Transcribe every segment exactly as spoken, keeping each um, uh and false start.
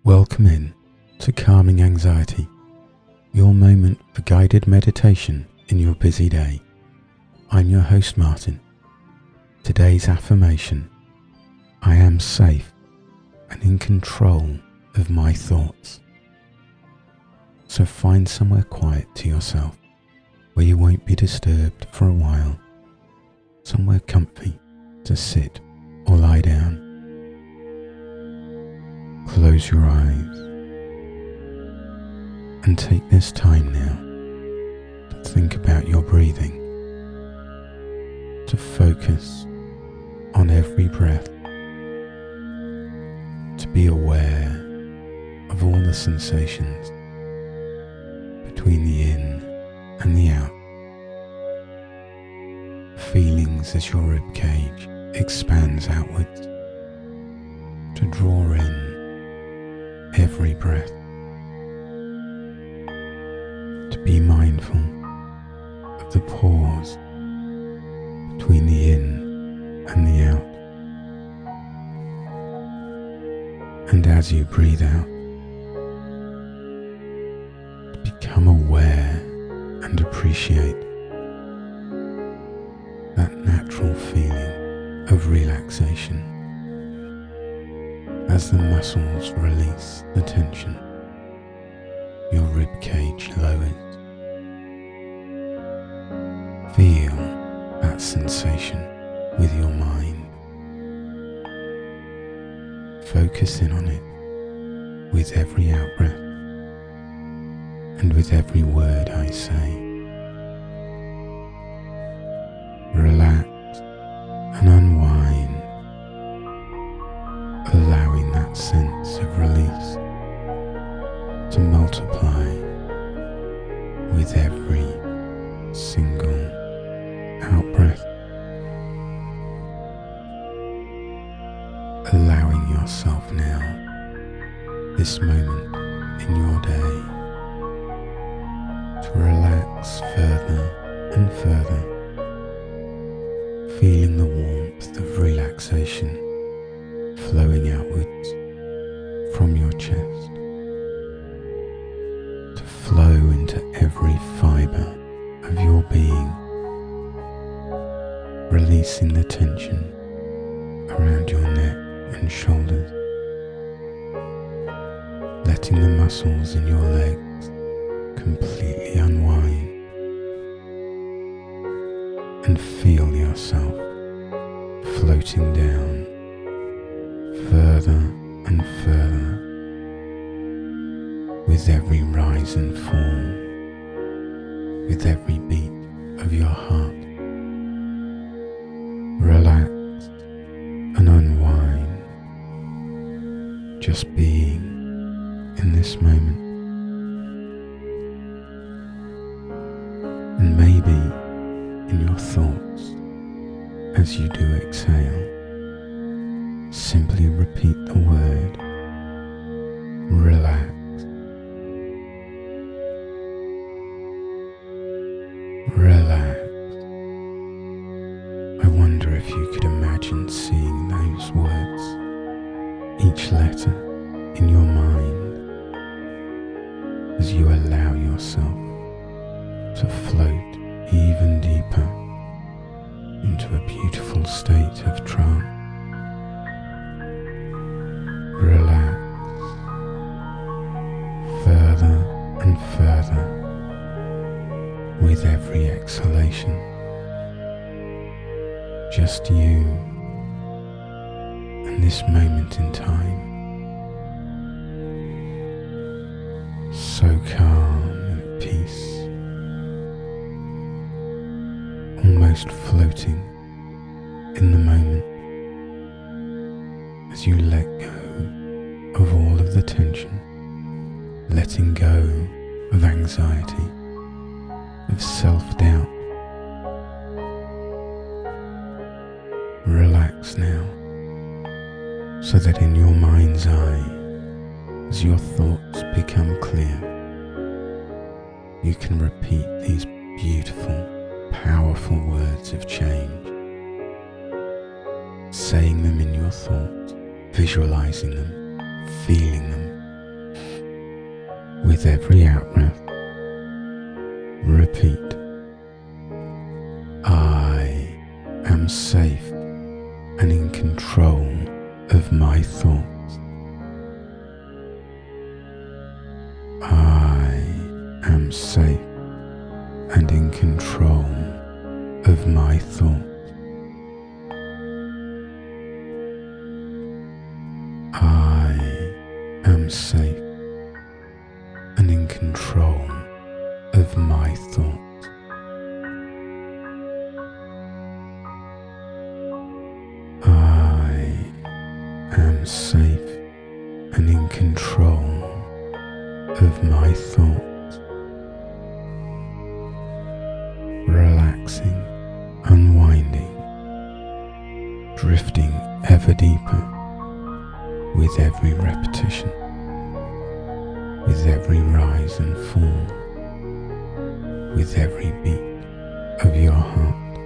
Welcome in to Calming Anxiety, your moment for guided meditation in your busy day. I'm your host Martin. Today's affirmation: I am safe and in control of my thoughts. So find somewhere quiet to yourself where you won't be disturbed for a while, somewhere comfy to sit or lie down. Close your eyes and take this time now to think about your breathing, to focus on every breath, to be aware of all the sensations between the in and the out, feelings as your ribcage expands outwards, to draw in every breath, to be mindful of the pause between the in and the out. And as you breathe out, become aware and appreciate that natural feeling of relaxation as the muscles release the tension, your ribcage lowers. Feel that sensation with your mind. Focus in on it with every out-breath and with every word I say. Relax and unwind, allowing that sense of release to multiply with every single out-breath, allowing yourself now, this moment in your day, to relax further and further, feeling the warmth of relaxation flowing outwards from your chest, to flow into every fibre of your being, releasing the tension around your neck and shoulders, letting the muscles in your legs completely unwind, and feel yourself floating down further and further with every rise and fall, with every beat of your heart. Relax and unwind, just being in this moment. And maybe in your thoughts, as you do exhale, simply repeat the word relax. Relax. I wonder if you could imagine seeing those words, each letter in your mind, as you allow yourself to float even deeper into a beautiful state of trance. Relax further and further with every exhalation. Just you and this moment in time, so calm and peace, almost floating in the moment as you let go of all of the tension, letting go of anxiety, of self-doubt. Relax now, so that in your mind's eye, as your thoughts become clear, you can repeat these beautiful, powerful words of change, saying them in your thoughts, visualizing them, feeling them, with every out-breath, repeat, I am safe and in control of my thoughts. I am safe and in control of my thoughts. I am safe and in control of my thoughts. I am safe and in control of my thoughts. Relaxing, unwinding, drifting ever deeper with every repetition, with every rise and fall, with every beat of your heart.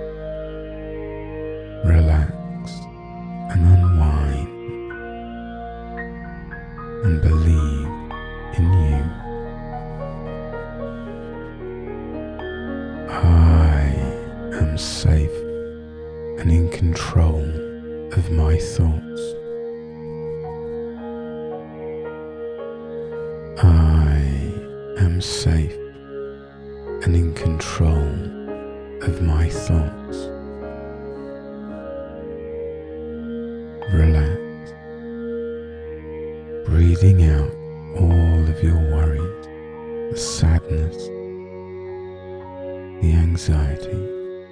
Relax and unwind and believe in you. I am safe and in control of my thoughts. I am safe and in control of my thoughts. Relax, breathing out all of your worries, the sadness, the anxiety.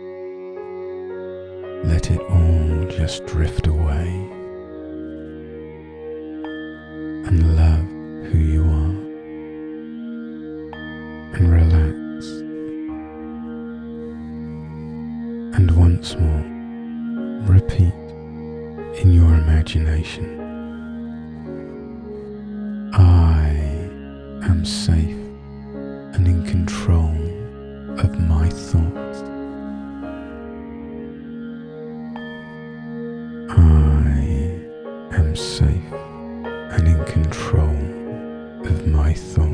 Let it all just drift away and love who you are and relax. And once more, repeat in your imagination, I am safe and in control of my thoughts. I am safe and in control of my thoughts.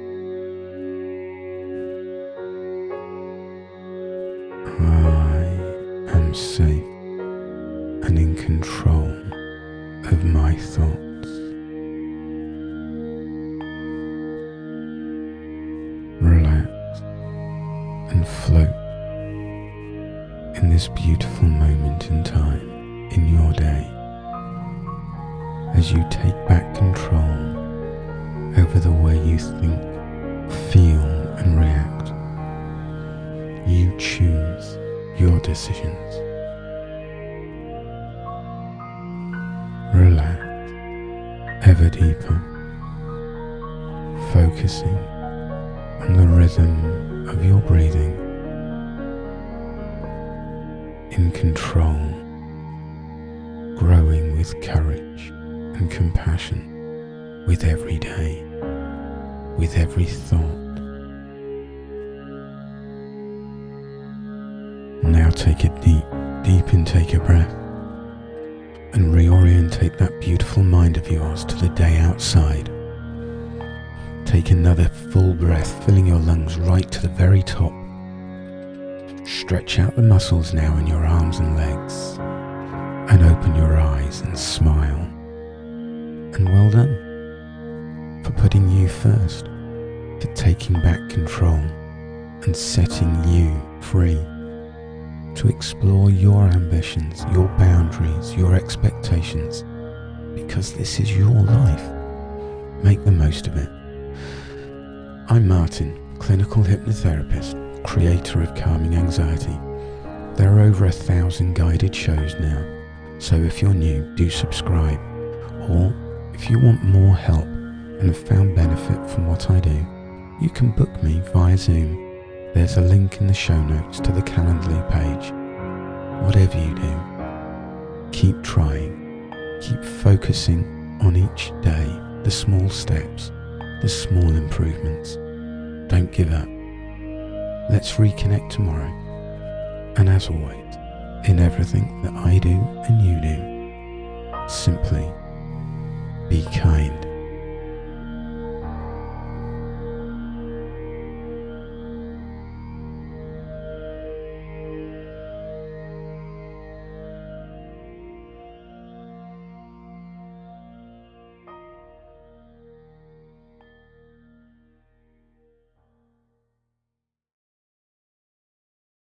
I am safe and in control of my thoughts. Relax and float in this beautiful moment in time in your day as you take back control over the way you think, feel and react. You choose your decisions. Relax ever deeper, focusing on the rhythm of your breathing, in control, growing with courage and compassion with every day, with every thought. Now take a deep, deep intake of breath and reorientate that beautiful mind of yours to the day outside. Take another full breath, filling your lungs right to the very top. Stretch out the muscles now in your arms and legs and open your eyes and smile. And well done for putting you first, for taking back control and setting you free to explore your ambitions, your boundaries, your expectations, because this is your life. Make the most of it. I'm Martin, clinical hypnotherapist, creator of Calming Anxiety. There are over a thousand guided shows now, so if you're new, do subscribe. Or if you want more help and have found benefit from what I do, you can book me via Zoom. There's a link in the show notes to the Calendly page. Whatever you do, keep trying, keep focusing on each day, the small steps, the small improvements. Don't give up. Let's reconnect tomorrow. And as always, in everything that I do and you do, simply be kind.